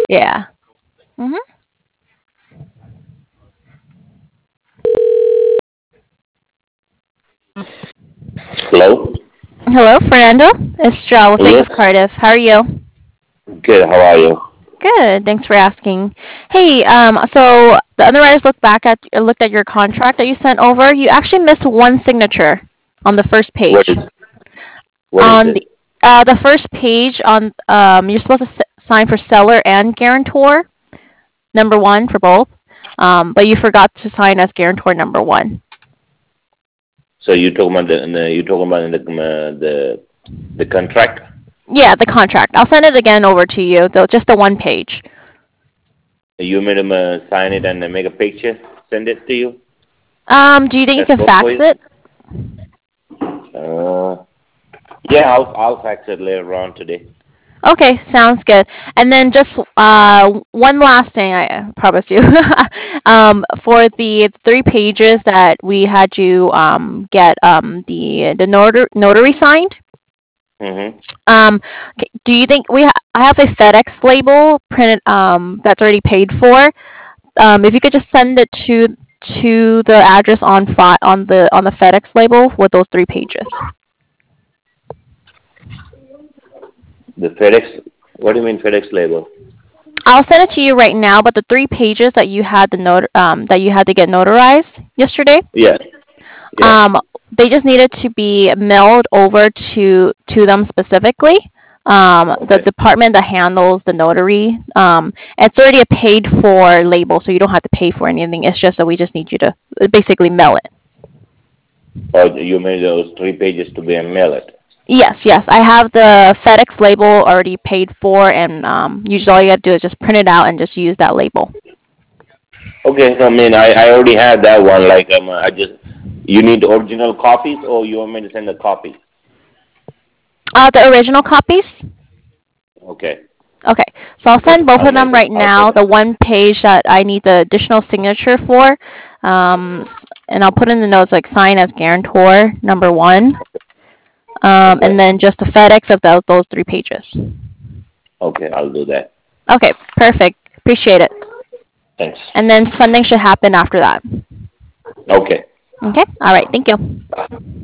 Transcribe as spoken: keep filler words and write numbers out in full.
Yeah. Mhm. Hello? Hello, Fernando. It's Joelle with Bank Yes. of Cardiff. How are you? Good. How are you? Good. Thanks for asking. Hey, um, so the underwriters looked back at looked at your contract that you sent over. You actually missed one signature on the first What page. is what is On it? the uh, the first page on um, you're supposed to s- sign for seller and guarantor number one for both, um, but you forgot to sign as guarantor number one. So you talking about the, the you talking about the uh, the the contract? Yeah, the contract. I'll send it again over to you. Though just the one page. You made him uh, sign it and uh, make a picture, send it to you. Um, do you think you That's can work for fax you? it? Uh, yeah, I'll I'll fax it later on today. Okay, sounds good. And then just uh, one last thing, I promise you. um, for the three pages that we had you um, get um, the the notar- notary signed. Mhm. Um, c- do you think we? Ha- I have a FedEx label printed um, that's already paid for. Um, if you could just send it to to the address on fi- on the on the FedEx label with those three pages. The FedEx. What do you mean FedEx label? I'll send it to you right now. But the three pages that you had the note um, that you had to get notarized yesterday, Yeah. Yeah. um, they just needed to be mailed over to to them specifically. Um, the Okay. department that handles the notary, um, it's already a paid for label, so you don't have to pay for anything. It's just that we just need you to basically mail it. Or you made those three pages to be mailed. Yes, yes, I have the FedEx label already paid for, and um, usually all you have to do is just print it out and just use that label. Okay. I mean, I I already have that one. Like um, I just you need original copies, or you want me to send a copy? Uh, the original copies. Okay. Okay, so I'll Okay. send both I'll of make them it. right I'll make now. it. The one page that I need the additional signature for, um, and I'll put in the notes like sign as guarantor number one, um, and Okay. then just the FedEx of those those three pages. Okay. I'll do that. Okay, perfect. Appreciate it. Thanks. And then funding should happen after that. Okay. Okay. All right. Thank you.